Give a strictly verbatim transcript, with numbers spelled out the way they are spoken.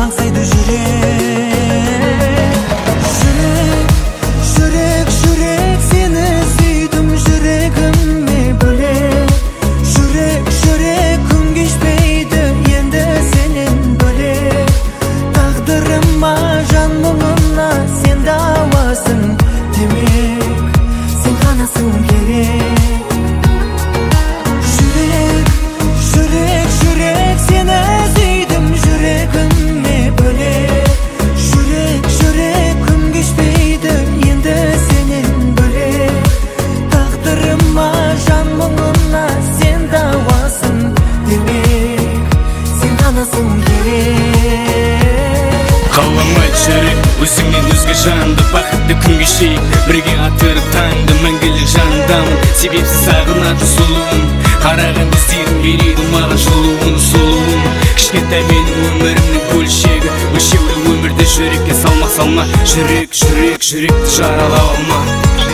аңсайды жүрек. Жүрек, жүрек, жүрек, сені сүйдім жүрегіме бөлек. Жүрек, жүрек, күн кешпейді енді сенен бөлек. Тағдырыма жан мұңына сен дауасың демек, сен ғанасың керек. Жүрек, жүрек, жүрек, сені сүйдім жүрегіме бөлек. Жүрек, жүрек, күн кешпейді енді сенен бөлек. Тағдырыма жан мұңына сен дауасың демек, сен ғанасың керек. Қаламайды жүрек өзіңнен өзге жанды, бақытты күн кешейік бірге атырып таңды. Мәңгілік жанымдамын, себепсіз сағынады сұлуым. Қараған көздерің береді маған жылуын, сұлуым. Кішкентай менің өмірімнің көлшегі, өлшеулі өмірді жүрекке салма салма. Жүрек, жүрек, жүректі жаралап алма.